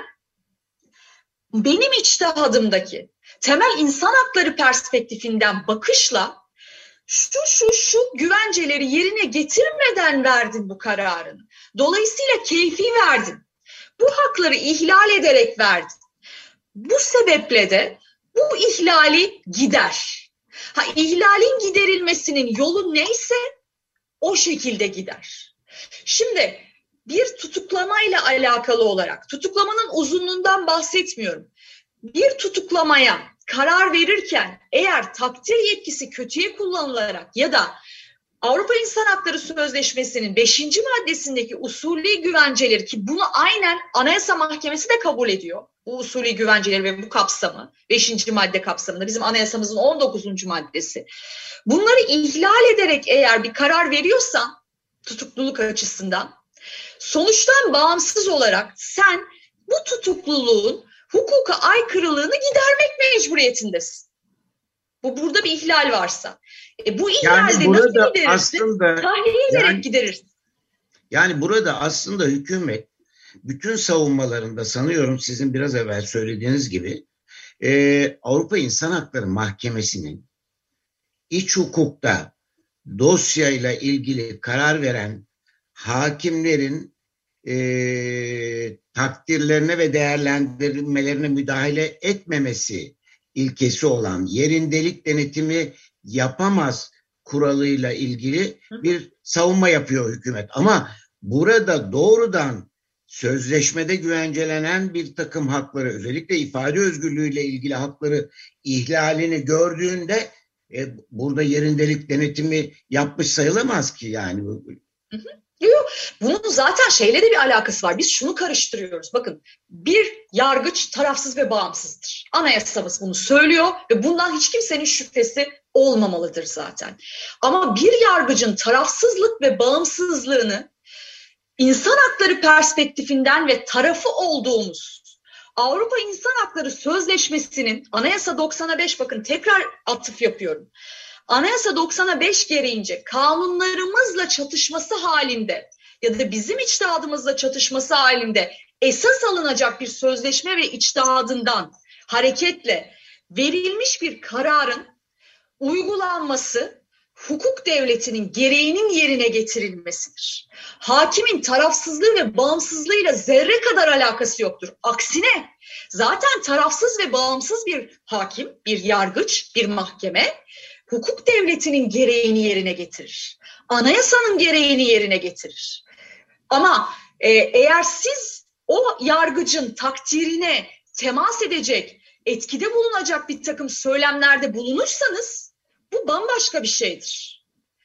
benim içtihadımdaki temel insan hakları perspektifinden bakışla şu güvenceleri yerine getirmeden verdin bu kararını. Dolayısıyla keyfi verdin. Bu hakları ihlal ederek verdin. Bu sebeple de bu ihlali gider. İhlalin giderilmesinin yolu neyse o şekilde gider. Şimdi bir tutuklamayla alakalı olarak, tutuklamanın uzunluğundan bahsetmiyorum. Bir tutuklamaya karar verirken eğer takdir yetkisi kötüye kullanılarak ya da Avrupa İnsan Hakları Sözleşmesi'nin 5. maddesindeki usulü güvenceleri, ki bunu aynen Anayasa Mahkemesi de kabul ediyor. Bu usulü güvenceleri ve bu kapsamı 5. madde kapsamında bizim anayasamızın 19. maddesi. Bunları ihlal ederek eğer bir karar veriyorsan tutukluluk açısından, sonuçtan bağımsız olarak sen bu tutukluluğun hukuka aykırılığını gidermek mecburiyetindesin. Burada bir ihlal varsa. Bu ihlalde yani nasıl giderirsin? Tahliye ederek giderirsin. Yani burada aslında hükümet bütün savunmalarında, sanıyorum sizin biraz evvel söylediğiniz gibi, Avrupa İnsan Hakları Mahkemesi'nin iç hukukta dosyayla ilgili karar veren hakimlerin takdirlerine ve değerlendirmelerine müdahale etmemesi ilkesi olan yerindelik denetimi yapamaz kuralıyla ilgili bir savunma yapıyor hükümet. Ama burada doğrudan sözleşmede güvencelenen bir takım hakları, özellikle ifade özgürlüğüyle ilgili hakları ihlalini gördüğünde burada yerindelik denetimi yapmış sayılamaz ki yani. Yok, bunun zaten şeyle de bir alakası var. Biz şunu karıştırıyoruz. Bakın, bir yargıç tarafsız ve bağımsızdır. Anayasamız bunu söylüyor ve bundan hiç kimsenin şüphesi olmamalıdır zaten. Ama bir yargıcın tarafsızlık ve bağımsızlığını insan hakları perspektifinden ve tarafı olduğumuz Avrupa İnsan Hakları Sözleşmesi'nin Anayasa 95, bakın tekrar atıf yapıyorum. Anayasa 90'a 5 gereğince kanunlarımızla çatışması halinde ya da bizim içtihadımızla çatışması halinde esas alınacak bir sözleşme ve içtihadından hareketle verilmiş bir kararın uygulanması hukuk devletinin gereğinin yerine getirilmesidir. Hakimin tarafsızlığı ve bağımsızlığıyla zerre kadar alakası yoktur. Aksine zaten tarafsız ve bağımsız bir hakim, bir yargıç, bir mahkeme hukuk devletinin gereğini yerine getirir. Anayasanın gereğini yerine getirir. Ama eğer siz o yargıcın takdirine temas edecek, etkide bulunacak bir takım söylemlerde bulunursanız bu bambaşka bir şeydir.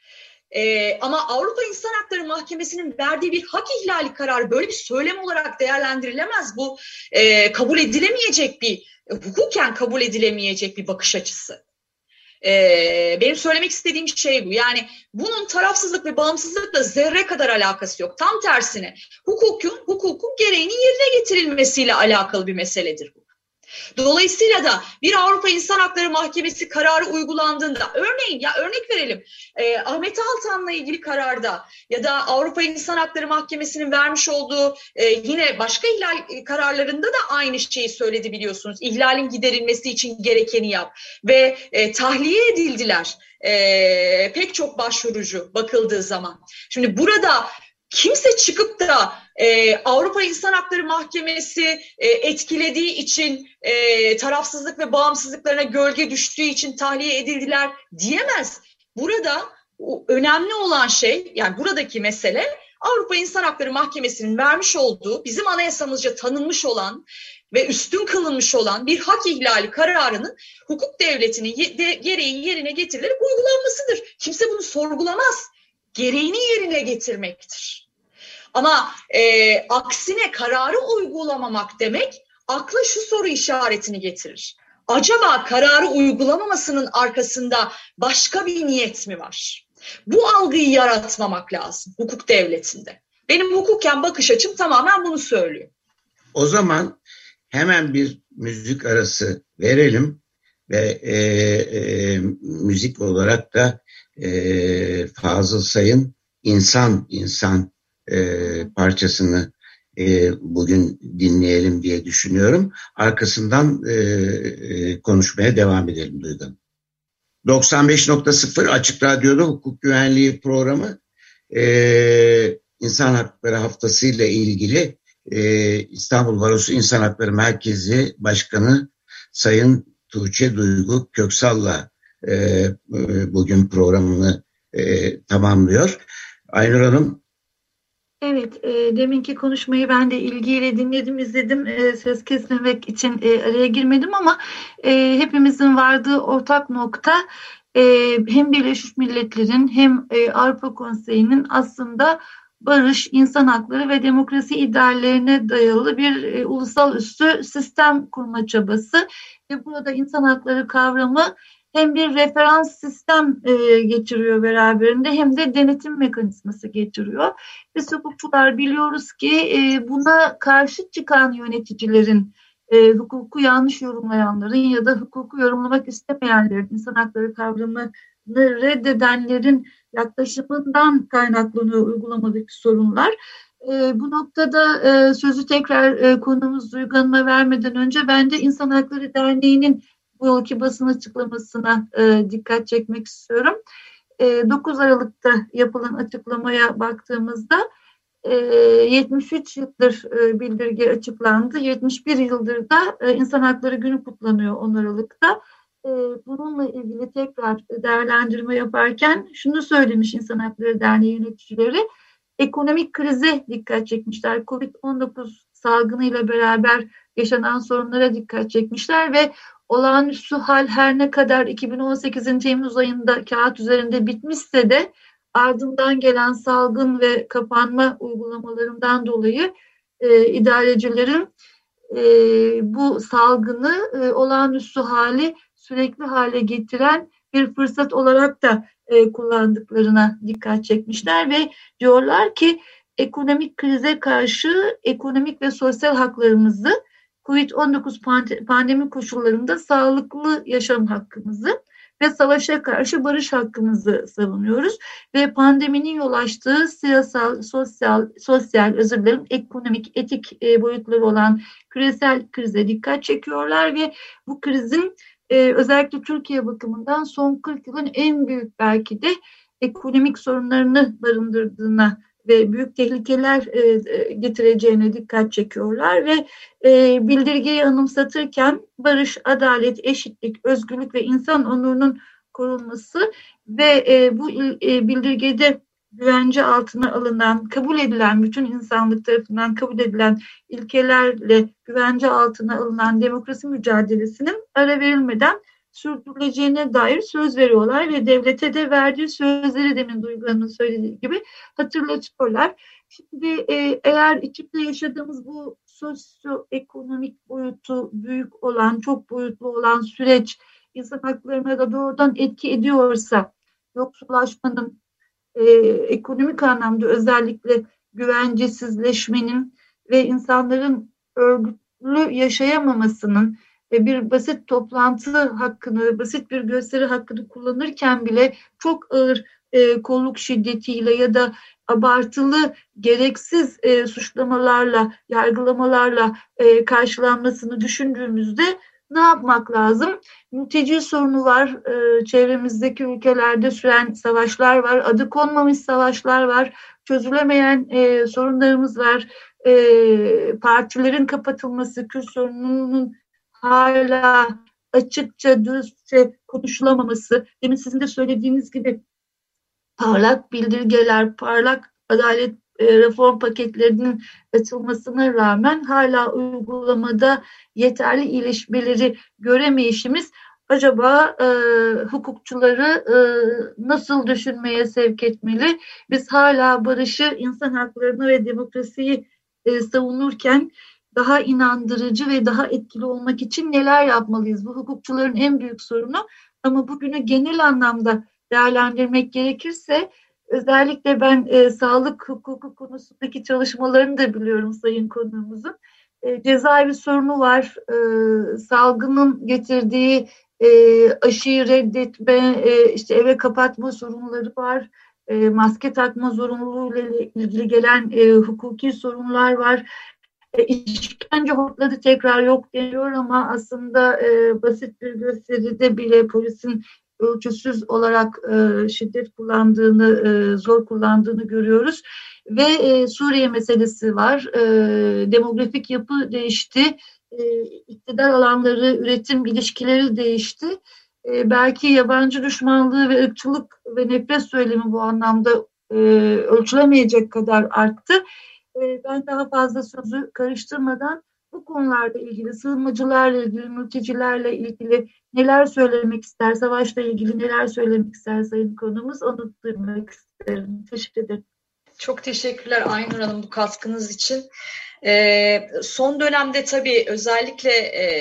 Ama Avrupa İnsan Hakları Mahkemesi'nin verdiği bir hak ihlali kararı böyle bir söylem olarak değerlendirilemez. Bu kabul edilemeyecek bir, hukuken kabul edilemeyecek bir bakış açısı. Benim söylemek istediğim şey bu. Yani bunun tarafsızlık ve bağımsızlıkla zerre kadar alakası yok. Tam tersine hukukun gereğinin yerine getirilmesiyle alakalı bir meseledir bu. Dolayısıyla da bir Avrupa İnsan Hakları Mahkemesi kararı uygulandığında, örnek verelim, Ahmet Altan'la ilgili kararda ya da Avrupa İnsan Hakları Mahkemesi'nin vermiş olduğu yine başka ihlal kararlarında da aynı şeyi söyledi biliyorsunuz. İhlalin giderilmesi için gerekeni yap ve tahliye edildiler pek çok başvurucu bakıldığı zaman. Şimdi burada kimse çıkıp da Avrupa İnsan Hakları Mahkemesi etkilediği için, tarafsızlık ve bağımsızlıklarına gölge düştüğü için tahliye edildiler diyemez. Burada önemli olan şey, yani buradaki mesele Avrupa İnsan Hakları Mahkemesi'nin vermiş olduğu, bizim anayasamızca tanınmış olan ve üstün kılınmış olan bir hak ihlali kararının hukuk devletinin gereği yerine getirilerek uygulanmasıdır. Kimse bunu sorgulamaz. Gereğini yerine getirmektir. Ama aksine kararı uygulamamak demek akla şu soru işaretini getirir. Acaba kararı uygulamamasının arkasında başka bir niyet mi var? Bu algıyı yaratmamak lazım hukuk devletinde. Benim hukuken bakış açım tamamen bunu söylüyor. O zaman hemen bir müzik arası verelim ve müzik olarak da Fazıl Say'ın İnsan parçasını bugün dinleyelim diye düşünüyorum. Arkasından konuşmaya devam edelim Duygu. 95.0 Açık Radyo'da hukuk güvenliği programı İnsan Hakları Haftası ile ilgili İstanbul Barosu İnsan Hakları Merkezi Başkanı Sayın Tuğçe Duygu Köksal'la bugün programını tamamlıyor. Aynur Hanım. Evet, deminki konuşmayı ben de ilgiyle dinledim, izledim. Söz kesmemek için araya girmedim ama hepimizin vardığı ortak nokta hem Birleşmiş Milletler'in hem Avrupa Konseyi'nin aslında barış, insan hakları ve demokrasi ideallerine dayalı bir ulusal üstü sistem kurma çabası. Ve burada insan hakları kavramı hem bir referans sistem getiriyor beraberinde hem de denetim mekanizması getiriyor. Biz hukukçular biliyoruz ki buna karşı çıkan yöneticilerin, hukuku yanlış yorumlayanların ya da hukuku yorumlamak istemeyenlerin, insan hakları kavramını reddedenlerin yaklaşımından kaynaklanıyor uygulamadaki sorunlar. Bu noktada sözü tekrar konuğumuz Duygu Hanım'a vermeden önce ben de İnsan Hakları Derneği'nin bu yılki basın açıklamasına dikkat çekmek istiyorum. 9 Aralık'ta yapılan açıklamaya baktığımızda 73 yıldır bildirge açıklandı. 71 yıldır da İnsan Hakları Günü kutlanıyor 10 Aralık'ta. Bununla ilgili tekrar değerlendirme yaparken şunu söylemiş İnsan Hakları Derneği yöneticileri. Ekonomik krize dikkat çekmişler. Covid-19 salgınıyla beraber yaşanan sorunlara dikkat çekmişler ve olağanüstü hal her ne kadar 2018'in Temmuz ayında kağıt üzerinde bitmişse de ardından gelen salgın ve kapanma uygulamalarından dolayı idarecilerin bu salgını olağanüstü hali sürekli hale getiren bir fırsat olarak da kullandıklarına dikkat çekmişler ve diyorlar ki ekonomik krize karşı ekonomik ve sosyal haklarımızı, Covid-19 pandemi koşullarında sağlıklı yaşam hakkımızı ve savaşa karşı barış hakkımızı savunuyoruz. Ve pandeminin yol açtığı siyasal, sosyal, ekonomik, etik boyutları olan küresel krize dikkat çekiyorlar ve bu krizin özellikle Türkiye bakımından son 40 yılın en büyük belki de ekonomik sorunlarını barındırdığına ve büyük tehlikeler getireceğine dikkat çekiyorlar ve bildirgeyi anımsatırken barış, adalet, eşitlik, özgürlük ve insan onurunun korunması ve bu bildirgede güvence altına alınan, kabul edilen, bütün insanlık tarafından kabul edilen ilkelerle güvence altına alınan demokrasi mücadelesinin ara verilmeden sürdürüleceğine dair söz veriyorlar ve devlete de verdiği sözleri demin Duygu Hanım'ın söylediği gibi hatırlatıyorlar. Şimdi eğer içinde yaşadığımız bu sosyoekonomik boyutu büyük olan, çok boyutlu olan süreç insan haklarına da doğrudan etki ediyorsa, yoksullaşmanın, ekonomik anlamda özellikle güvencesizleşmenin ve insanların örgütlü yaşayamamasının bir basit toplantı hakkını, basit bir gösteri hakkını kullanırken bile çok ağır kolluk şiddetiyle ya da abartılı, gereksiz suçlamalarla, yargılamalarla karşılanmasını düşündüğümüzde ne yapmak lazım? Mülteci sorunu var, çevremizdeki ülkelerde süren savaşlar var, adı konmamış savaşlar var, çözülemeyen sorunlarımız var, partilerin kapatılması, Kürt sorununun hala açıkça, dürüstçe konuşulamaması, demin sizin de söylediğiniz gibi parlak bildirgeler, parlak adalet reform paketlerinin açılmasına rağmen hala uygulamada yeterli iyileşmeleri göremeyişimiz acaba hukukçuları nasıl düşünmeye sevk etmeli? Biz hala barışı, insan haklarını ve demokrasiyi savunurken daha inandırıcı ve daha etkili olmak için neler yapmalıyız? Bu hukukçuların en büyük sorunu, ama bugünü genel anlamda değerlendirmek gerekirse özellikle ben sağlık hukuku konusundaki çalışmalarını da biliyorum sayın konuğumuzun. Cezaevi sorunu var, salgının getirdiği aşıyı reddetme, işte eve kapatma sorunları var, maske takma zorunluluğuyla ilgili gelen hukuki sorunlar var. İşkence hortladı tekrar yok deniyor ama aslında basit bir gösteride bile polisin ölçüsüz olarak şiddet kullandığını, zor kullandığını görüyoruz. Ve Suriye meselesi var. Demografik yapı değişti. İktidar alanları, üretim ilişkileri değişti. Belki yabancı düşmanlığı ve ırkçılık ve nefret söylemi bu anlamda ölçülemeyecek kadar arttı. Ben daha fazla sözü karıştırmadan bu konularla ilgili, sığınmacılarla ilgili, mültecilerle ilgili neler söylemek ister, savaşla ilgili neler söylemek ister sayın konumuz, onu duymak isterim. Teşekkür ederim. Çok teşekkürler Aynur Hanım bu katkınız için. Son dönemde tabii özellikle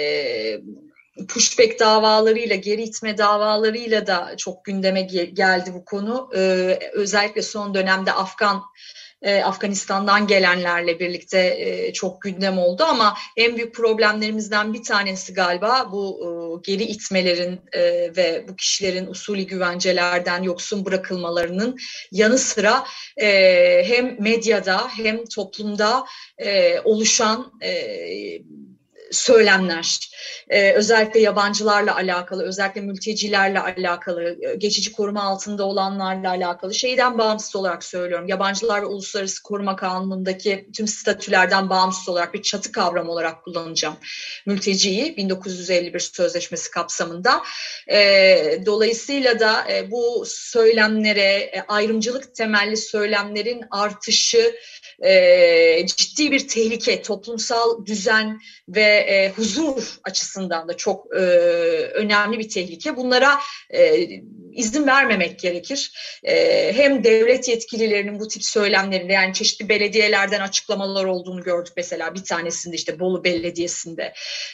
pushback davalarıyla, geri itme davalarıyla da çok gündeme geldi bu konu. Özellikle son dönemde Afganistan'dan gelenlerle birlikte çok gündem oldu ama en büyük problemlerimizden bir tanesi galiba bu geri itmelerin ve bu kişilerin usulü güvencelerden yoksun bırakılmalarının yanı sıra hem medyada hem toplumda oluşan söylemler, özellikle yabancılarla alakalı, özellikle mültecilerle alakalı, geçici koruma altında olanlarla alakalı, şeyden bağımsız olarak söylüyorum. Yabancılar ve Uluslararası Koruma Kanunu'ndaki tüm statülerden bağımsız olarak bir çatı kavramı olarak kullanacağım mülteciyi 1951 Sözleşmesi kapsamında. Dolayısıyla da bu söylemlere, ayrımcılık temelli söylemlerin artışı ciddi bir tehlike, toplumsal düzen ve huzur açısından da çok önemli bir tehlike. Bunlara izin vermemek gerekir. Hem devlet yetkililerinin bu tip söylemlerinde, yani çeşitli belediyelerden açıklamalar olduğunu gördük mesela, bir tanesinde işte Bolu Belediyesi'nde.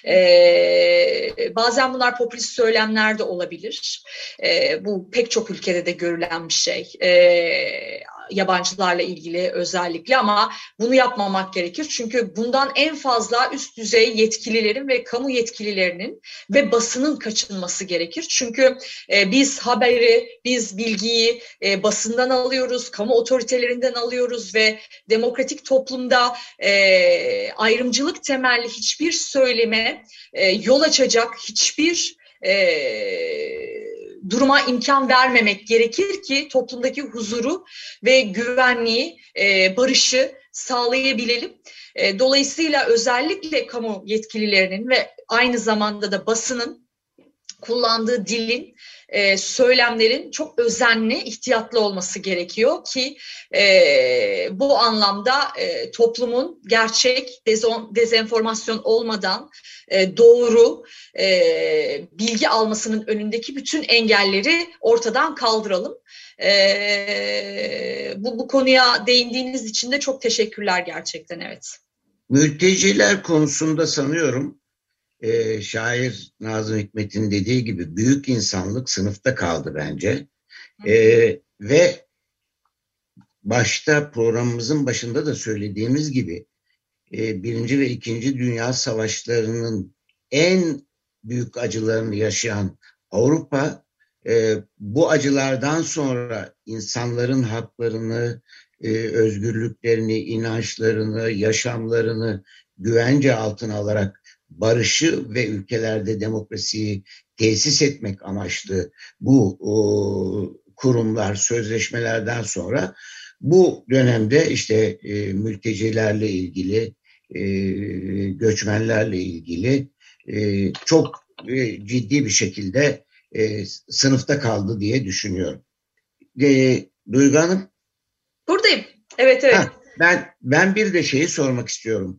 Bazen bunlar popülist söylemler de olabilir. Bu pek çok ülkede de görülen bir şey. yabancılarla ilgili özellikle, ama bunu yapmamak gerekir. Çünkü bundan en fazla üst düzey yetkililerin ve kamu yetkililerinin ve basının kaçınması gerekir. Çünkü biz haberi, biz bilgiyi basından alıyoruz, kamu otoritelerinden alıyoruz ve demokratik toplumda ayrımcılık temelli hiçbir söyleme yol açacak hiçbir duruma imkan vermemek gerekir ki toplumdaki huzuru ve güvenliği, barışı sağlayabilelim. Dolayısıyla özellikle kamu yetkililerinin ve aynı zamanda da basının kullandığı dilin, söylemlerin çok özenli, ihtiyatlı olması gerekiyor ki bu anlamda toplumun gerçek, dezenformasyon olmadan doğru bilgi almasının önündeki bütün engelleri ortadan kaldıralım. Bu konuya değindiğiniz için de çok teşekkürler gerçekten, evet. Mülteciler konusunda sanıyorum şair Nazım Hikmet'in dediği gibi büyük insanlık sınıfta kaldı bence. Ve programımızın başında da söylediğimiz gibi Birinci ve İkinci Dünya Savaşları'nın en büyük acılarını yaşayan Avrupa, bu acılardan sonra insanların haklarını, özgürlüklerini, inançlarını, yaşamlarını güvence altına alarak barışı ve ülkelerde demokrasiyi tesis etmek amaçlı bu kurumlar, sözleşmelerden sonra bu dönemde işte mültecilerle ilgili, göçmenlerle ilgili çok ciddi bir şekilde sınıfta kaldı diye düşünüyorum. Duygu Hanım? Buradayım. Evet. Ben bir de şeyi sormak istiyorum.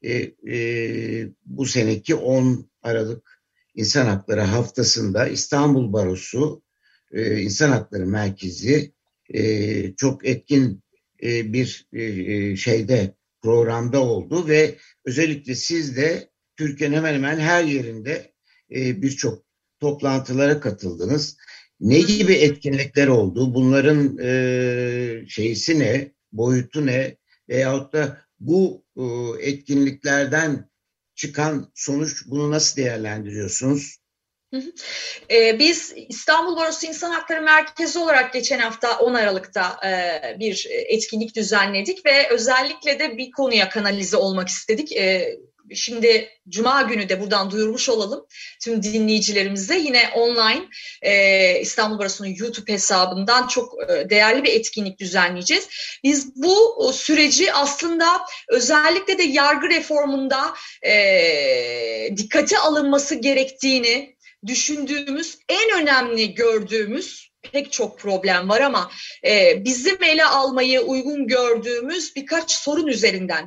Bu seneki 10 Aralık İnsan Hakları Haftası'nda İstanbul Barosu İnsan Hakları Merkezi çok etkin bir programda oldu ve özellikle siz de Türkiye'nin hemen hemen her yerinde birçok toplantılara katıldınız. Ne gibi etkinlikler oldu? Bunların şeysi ne, boyutu ne? Veyahut da bu etkinliklerden çıkan sonuç, bunu nasıl değerlendiriyorsunuz? Biz İstanbul Barosu İnsan Hakları Merkezi olarak geçen hafta 10 Aralık'ta bir etkinlik düzenledik ve özellikle de bir konuya kanalize olmak istedik. Şimdi Cuma günü de buradan duyurmuş olalım tüm dinleyicilerimize. Yine online İstanbul Barosu'nun YouTube hesabından çok değerli bir etkinlik düzenleyeceğiz. Biz bu süreci aslında özellikle de yargı reformunda dikkate alınması gerektiğini düşündüğümüz, en önemli gördüğümüz pek çok problem var ama bizim ele almayı uygun gördüğümüz birkaç sorun üzerinden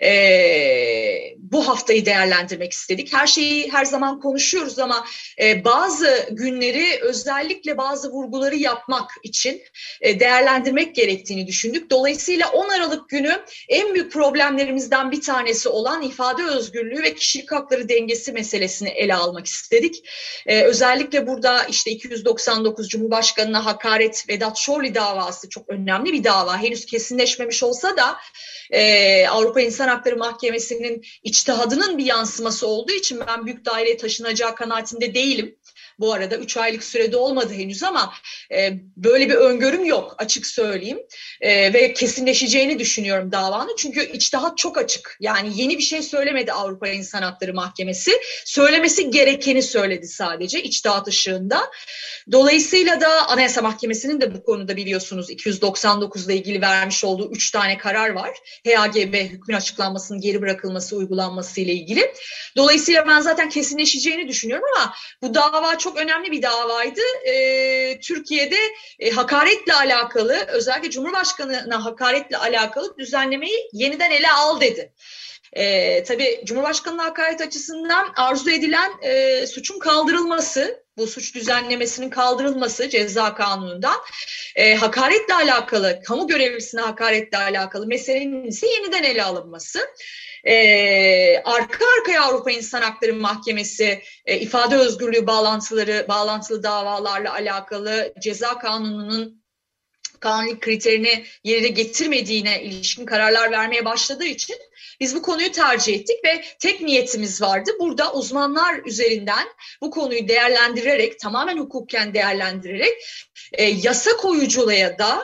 bu haftayı değerlendirmek istedik. Her şeyi her zaman konuşuyoruz ama bazı günleri özellikle bazı vurguları yapmak için değerlendirmek gerektiğini düşündük. Dolayısıyla 10 Aralık günü en büyük problemlerimizden bir tanesi olan ifade özgürlüğü ve kişilik hakları dengesi meselesini ele almak istedik. Özellikle burada işte 299 Cumhurbaşkanı'na hakaret Vedat Şorli davası çok önemli bir dava. Henüz kesinleşmemiş olsa da Avrupa İnsan Hakları Mahkemesi'nin içtihadının bir yansıması olduğu için ben büyük daireye taşınacağı kanaatinde değilim. Bu arada 3 aylık sürede olmadı henüz ama böyle bir öngörüm yok, açık söyleyeyim. Ve kesinleşeceğini düşünüyorum davanın. Çünkü içtihat çok açık. Yani yeni bir şey söylemedi Avrupa İnsan Hakları Mahkemesi. Söylemesi gerekeni söyledi sadece içtihat ışığında. Dolayısıyla da Anayasa Mahkemesi'nin de bu konuda biliyorsunuz 299 ile ilgili vermiş olduğu 3 tane karar var. HAGB hükmün açıklanmasının geri bırakılması, uygulanması ile ilgili. Dolayısıyla ben zaten kesinleşeceğini düşünüyorum ama bu dava çok önemli bir davaydı. Türkiye'de hakaretle alakalı, özellikle Cumhurbaşkanı'na hakaretle alakalı düzenlemeyi yeniden ele al dedi. Tabii Cumhurbaşkanı'na hakaret açısından arzu edilen suçun kaldırılması, bu suç düzenlemesinin kaldırılması ceza kanunundan, hakaretle alakalı, kamu görevlisine hakaretle alakalı meselenin ise yeniden ele alınması. Arka arkaya Avrupa İnsan Hakları Mahkemesi ifade özgürlüğü bağlantılı davalarla alakalı ceza kanununun kanunluk kriterini yerine getirmediğine ilişkin kararlar vermeye başladığı için biz bu konuyu tercih ettik ve tek niyetimiz vardı. Burada uzmanlar üzerinden bu konuyu değerlendirerek, tamamen hukuken değerlendirerek yasa koyuculuğa da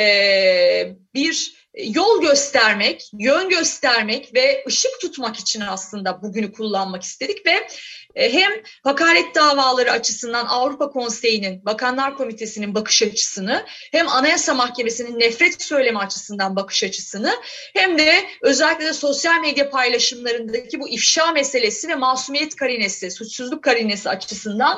bir yol göstermek, yön göstermek ve ışık tutmak için aslında bugünü kullanmak istedik ve hem hakaret davaları açısından Avrupa Konseyi'nin, Bakanlar Komitesi'nin bakış açısını, hem Anayasa Mahkemesi'nin nefret söylemi açısından bakış açısını, hem de özellikle de sosyal medya paylaşımlarındaki bu ifşa meselesi ve masumiyet karinesi, suçsuzluk karinesi açısından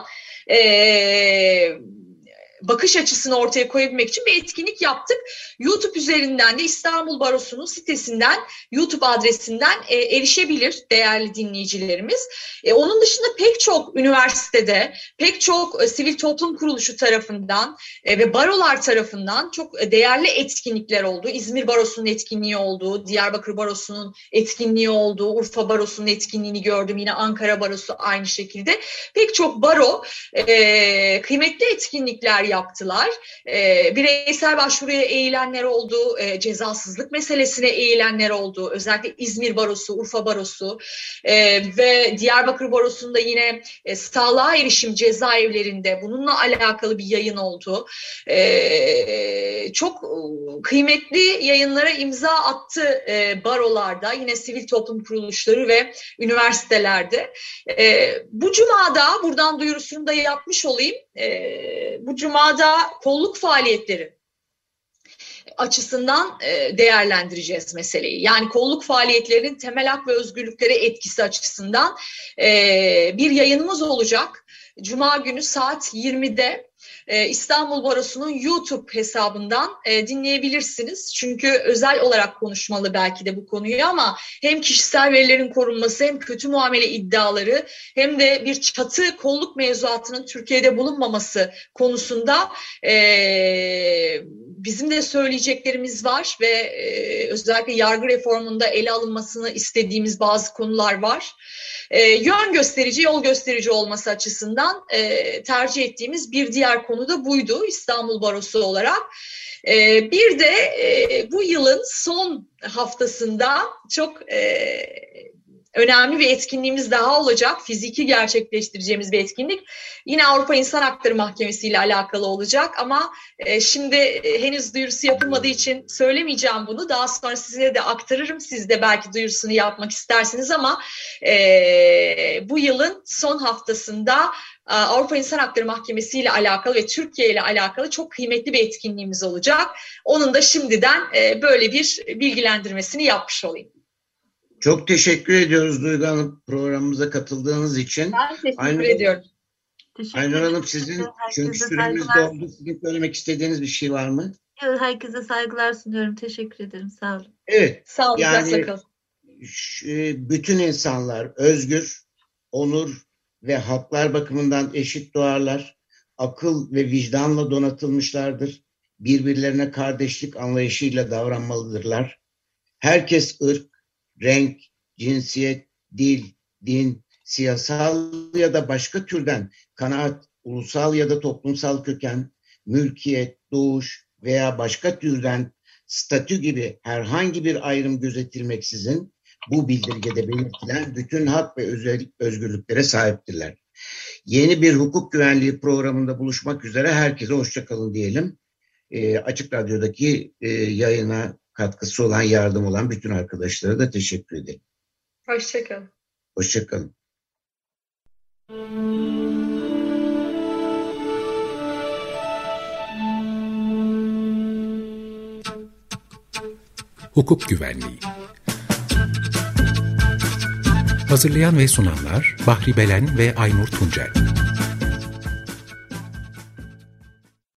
bakış açısını ortaya koyabilmek için bir etkinlik yaptık. YouTube üzerinden de İstanbul Barosu'nun sitesinden, YouTube adresinden erişebilir değerli dinleyicilerimiz. Onun dışında pek çok üniversitede, pek çok sivil toplum kuruluşu tarafından ve barolar tarafından çok değerli etkinlikler oldu. İzmir Barosu'nun etkinliği oldu, Diyarbakır Barosu'nun etkinliği oldu, Urfa Barosu'nun etkinliğini gördüm, yine Ankara Barosu aynı şekilde. Pek çok baro kıymetli etkinlikler yaptılar. Bireysel başvuruya eğilenler oldu, cezasızlık meselesine eğilenler oldu. Özellikle İzmir Barosu, Urfa Barosu ve Diyarbakır Barosu'nda yine sağlığa erişim cezaevlerinde bununla alakalı bir yayın oldu. Çok kıymetli yayınlara imza attı barolarda, yine sivil toplum kuruluşları ve üniversitelerde. Bu cumada, buradan duyurusunu da yapmış olayım, bu cumada kolluk faaliyetleri açısından değerlendireceğiz meseleyi. Yani kolluk faaliyetlerinin temel hak ve özgürlüklere etkisi açısından bir yayınımız olacak. Cuma günü saat 20'de İstanbul Barosu'nun YouTube hesabından dinleyebilirsiniz. Çünkü özel olarak konuşmalı belki de bu konuyu, ama hem kişisel verilerin korunması, hem kötü muamele iddiaları, hem de bir çatı kolluk mevzuatının Türkiye'de bulunmaması konusunda bizim de söyleyeceklerimiz var ve özellikle yargı reformunda ele alınmasını istediğimiz bazı konular var. Yön gösterici, yol gösterici olması açısından tercih ettiğimiz bir diğer konu da buydu İstanbul Barosu olarak. Bir de bu yılın son haftasında çok önemli bir etkinliğimiz daha olacak. Fiziki gerçekleştireceğimiz bir etkinlik. Yine Avrupa İnsan Hakları Mahkemesi ile alakalı olacak ama şimdi henüz duyurusu yapılmadığı için söylemeyeceğim bunu. Daha sonra size de aktarırım. Siz de belki duyurusunu yapmak istersiniz ama bu yılın son haftasında Avrupa İnsan Hakları Mahkemesi ile alakalı ve Türkiye ile alakalı çok kıymetli bir etkinliğimiz olacak. Onun da şimdiden böyle bir bilgilendirmesini yapmış olayım. Çok teşekkür ediyoruz Duygu Hanım, programımıza katıldığınız için. Ben teşekkür ediyorum. Aynur Hanım, sizin çünkü süremiz doldu. Sizin söylemek istediğiniz bir şey var mı? Herkese saygılar sunuyorum. Teşekkür ederim. Sağ olun. Evet. Sağ olun. Yani bütün insanlar özgür, onur ve haklar bakımından eşit doğarlar. Akıl ve vicdanla donatılmışlardır. Birbirlerine kardeşlik anlayışıyla davranmalıdırlar. Herkes ırk, renk, cinsiyet, dil, din, siyasal ya da başka türden kanaat, ulusal ya da toplumsal köken, mülkiyet, doğuş veya başka türden statü gibi herhangi bir ayrım gözetilmeksizin bu bildirgede belirtilen bütün hak ve özgürlüklere sahiptirler. Yeni bir hukuk güvenliği programında buluşmak üzere herkese hoşça kalın diyelim. Açık Radyo'daki yayına katkısı olan, yardım olan bütün arkadaşlara da teşekkür ederim. Hoşça kalın. Hoşça kalın. Hukuk Güvenliği. Hazırlayan ve sunanlar Bahri Belen ve Aynur Tuncel.